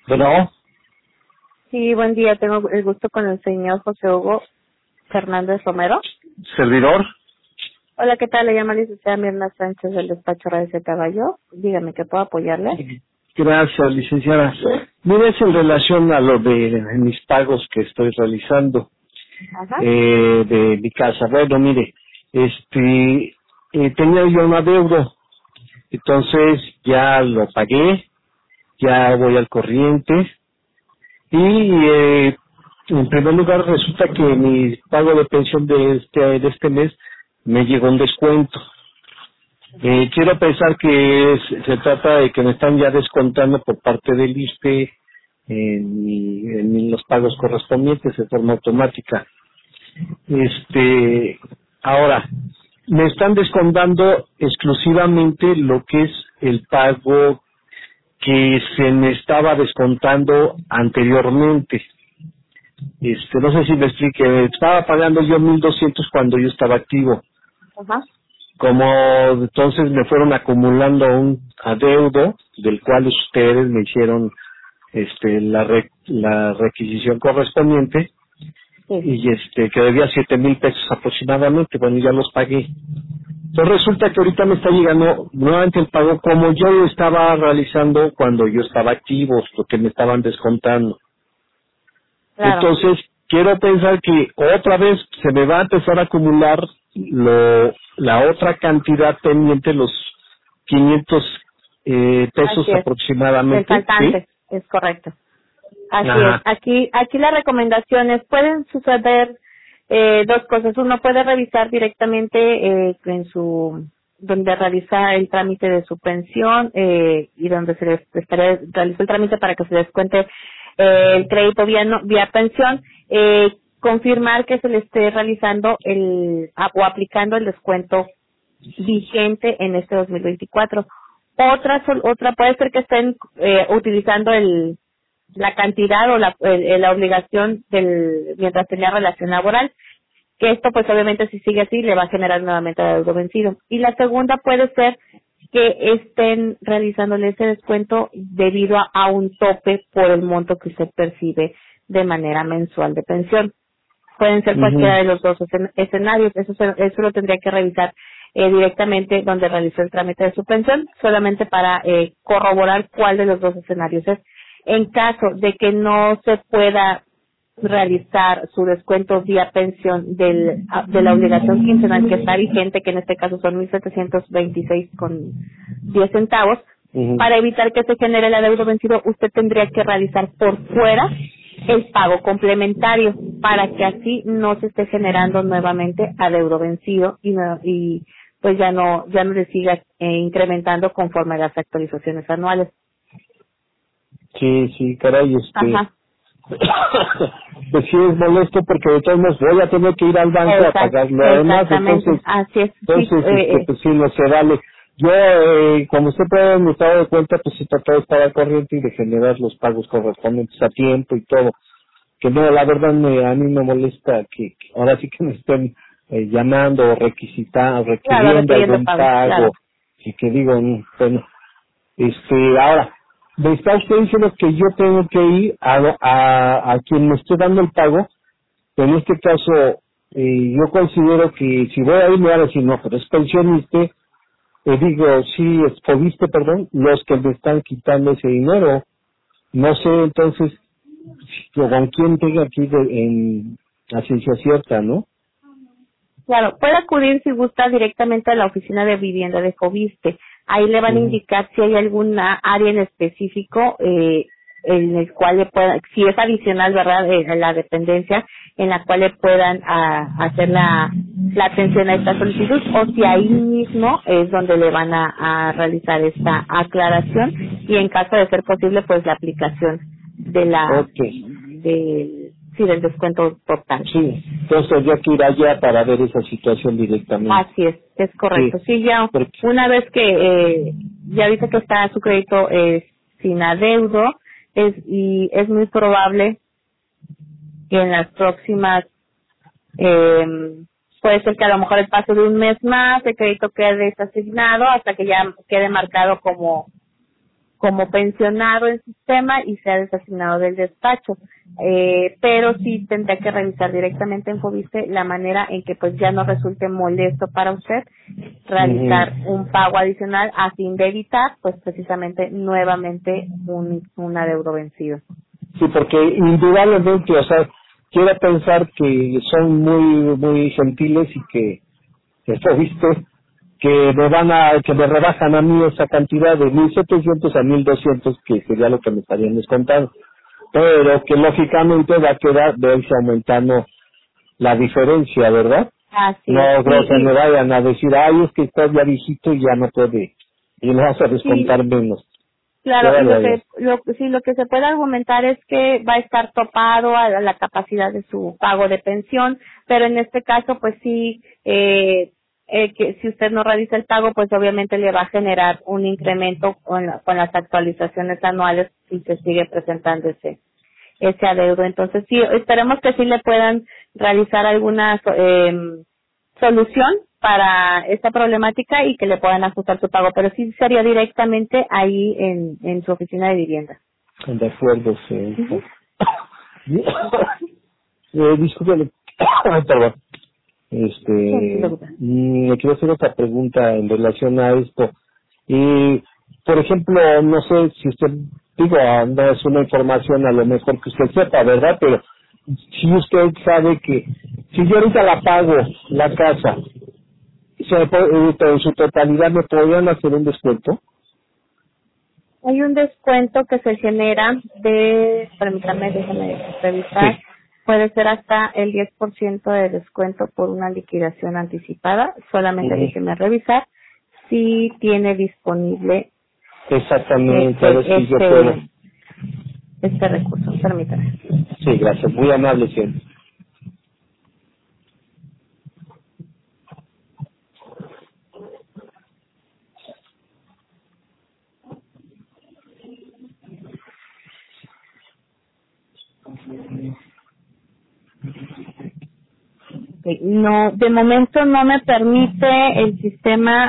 Bueno, Sí, buen día. Tengo el gusto con el señor José Hugo Fernández Romero. servidor. Hola, ¿qué tal? Le llama la licenciada Mirna Sánchez del despacho Radio de Caballo. Dígame, ¿qué puedo apoyarle? Gracias, licenciada. Mire, es en relación a lo de mis pagos que estoy realizando Ajá. de mi casa. Bueno, mire, tenía yo un adeudo, entonces ya lo pagué, ya voy al corriente y en primer lugar resulta que mi pago de pensión de este mes me llegó un descuento. Quiero pensar que se trata de que me están ya descontando por parte del ISSSTE en los pagos correspondientes de forma automática. Ahora, me están descontando exclusivamente lo que es el pago que se me estaba descontando anteriormente. No sé si me explique, estaba pagando yo 1,200 cuando yo estaba activo. Ajá. Como entonces me fueron acumulando un adeudo del cual ustedes me hicieron la requisición correspondiente Sí. y que debía 7,000 pesos aproximadamente. Bueno, ya los pagué. Entonces resulta que ahorita me está llegando nuevamente el pago como yo lo estaba realizando cuando yo estaba activo, lo que me estaban descontando. Claro. Entonces, quiero pensar que otra vez se me va a empezar a acumular la otra cantidad pendiente, los 500 pesos Así es. El aproximadamente, ¿sí? faltante. Es correcto. Así Ajá. es. Aquí las recomendaciones pueden suceder dos cosas. Uno puede revisar directamente donde realiza el trámite de su pensión y donde se les realiza el trámite para que se descuente el crédito vía pensión, confirmar que se le esté realizando o aplicando el descuento vigente en este 2024. Otra puede ser que estén utilizando la cantidad o la obligación mientras tenía relación laboral, que esto pues obviamente si sigue así le va a generar nuevamente adeudo vencido. Y la segunda puede ser que estén realizándole ese descuento debido a un tope por el monto que usted percibe de manera mensual de pensión. Pueden ser cualquiera Ujú. de los dos escenarios. Eso lo tendría que revisar directamente donde realizó el trámite de su pensión, solamente para corroborar cuál de los dos escenarios es. En caso de que no se pueda realizar su descuento vía pensión de la obligación quincenal que está vigente, que en este caso son 1,726,10 centavos, Ujú. para evitar que se genere el adeudo vencido, usted tendría que realizar por fuera el pago complementario para que así no se esté generando nuevamente adeudo vencido y pues ya no le siga incrementando conforme a las actualizaciones anuales. Sí, caray, Ajá. pues sí es molesto porque de todos modos voy a tener que ir al banco a pagarlo además, Exactamente, así es. Sí, pues sí, no se vale. Yo, como usted puede haber estado de cuenta, pues he tratado de estar al corriente y de generar los pagos correspondientes a tiempo y todo. Que no, la verdad a mí me molesta que ahora sí que me estén llamando o claro, requiriendo requiriendo algún pago, pago claro. y que digo, bueno, ahora, me está usted diciendo que yo tengo que ir a quien me esté dando el pago. En este caso, yo considero que si voy a ir me van a decir, no, pero es pensionista, digo, sí, es cobiste, perdón, los que me están quitando ese dinero. No sé, entonces, con quién tenga aquí en la ciencia cierta, ¿no? Claro, puede acudir si gusta directamente a la oficina de vivienda de Fobiste. Ahí le van a Ujú. indicar si hay alguna área en específico en el cual le pueda, si es adicional, ¿verdad?, la dependencia en la cual le puedan hacer la atención a esta solicitud o si ahí mismo es donde le van a realizar esta aclaración y en caso de ser posible, pues la aplicación Ok. del descuento total. Sí, entonces yo que ir allá para ver esa situación directamente. Así es Sí, correcto. Sí, ya porque, una vez que ya dice que está su crédito sin adeudo, y es muy probable que en las próximas, eh, puede ser que a lo mejor el paso de un mes más el crédito quede desasignado hasta que ya quede marcado como como pensionado en sistema y sea desasignado del despacho. Pero sí tendría que revisar directamente en Fobiste la manera en que pues ya no resulte molesto para usted realizar un pago adicional a fin de evitar pues precisamente nuevamente un adeudo vencido. Sí, porque indudablemente, o sea, quiero pensar que son muy gentiles y que esto viste que que me rebajan a mí esa cantidad de 1,700 a 1,200 que sería lo que me estarían descontando, pero que lógicamente va a quedar verse aumentando la diferencia, ¿verdad? Así No es. creo que me vayan a decir, ay, es que estás ya viejito y ya no puede, y le vas a descontar menos. Claro, lo que se puede argumentar es que va a estar topado a la capacidad de su pago de pensión, pero en este caso, pues sí, que si usted no realiza el pago, pues obviamente le va a generar un incremento con las actualizaciones anuales y se sigue presentando ese adeudo. Entonces sí, esperemos que sí le puedan realizar alguna solución para esta problemática y que le puedan ajustar su pago, pero sí sería directamente ahí en su oficina de vivienda. De acuerdo, sí. Uh-huh. Discúlpeme, perdón. Le quiero hacer otra pregunta en relación a esto. Y, por ejemplo, no sé si usted, digo, no es una información a lo mejor que usted sepa, ¿verdad? Pero si usted sabe que si yo ahorita la pago, la casa, en su totalidad, ¿me podrían hacer un descuento? Hay un descuento que se genera permítame, déjame revisar, Sí. puede ser hasta el 10% de descuento por una liquidación anticipada, solamente déjeme revisar si tiene disponible Exactamente, a ver si yo puedo. este recurso, permítame. Sí, gracias, muy amable siempre. No, de momento no me permite el sistema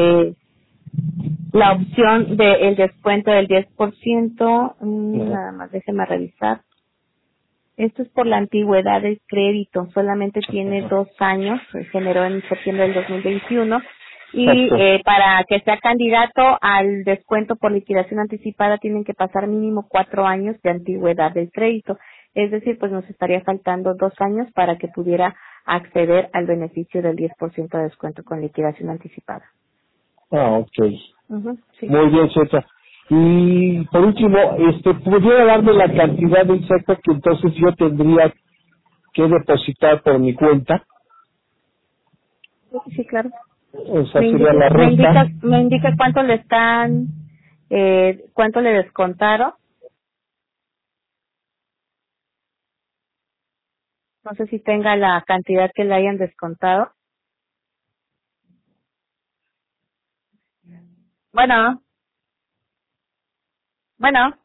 la opción del descuento del 10%. Nada más déjeme revisar. Esto es por la antigüedad del crédito, solamente tiene 2 años, se generó en septiembre del 2021 y para que sea candidato al descuento por liquidación anticipada tienen que pasar mínimo 4 años de antigüedad del crédito, es decir, pues nos estaría faltando 2 años para que pudiera acceder al beneficio del 10% de descuento con liquidación anticipada. Ok. Sí. Muy bien, Zeta. Y por último, ¿pudiera darme la cantidad exacta que entonces yo tendría que depositar por mi cuenta? Sí, claro. O sea, sería la renta. Me indica cuánto le están, cuánto le descontaron. No sé si tenga la cantidad que le hayan descontado. Bueno.